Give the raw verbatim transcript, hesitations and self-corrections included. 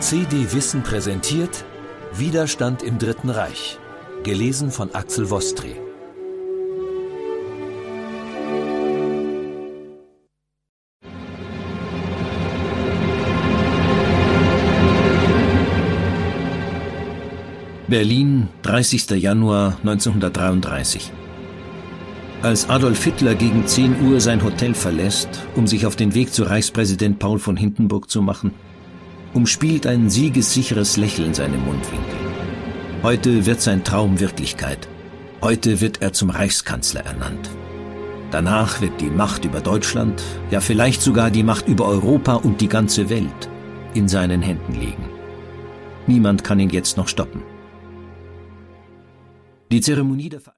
C D Wissen präsentiert Widerstand im Dritten Reich, gelesen von Axel Vostry. Berlin, dreißigster Januar neunzehnhundertdreiunddreißig. Als Adolf Hitler gegen zehn Uhr sein Hotel verlässt, um sich auf den Weg zu Reichspräsident Paul von Hindenburg zu machen, umspielt ein siegessicheres Lächeln seine Mundwinkel. Heute wird sein Traum Wirklichkeit. Heute wird er zum Reichskanzler ernannt. Danach wird die Macht über Deutschland, ja vielleicht sogar die Macht über Europa und die ganze Welt in seinen Händen liegen. Niemand kann ihn jetzt noch stoppen. Die Zeremonie der Ver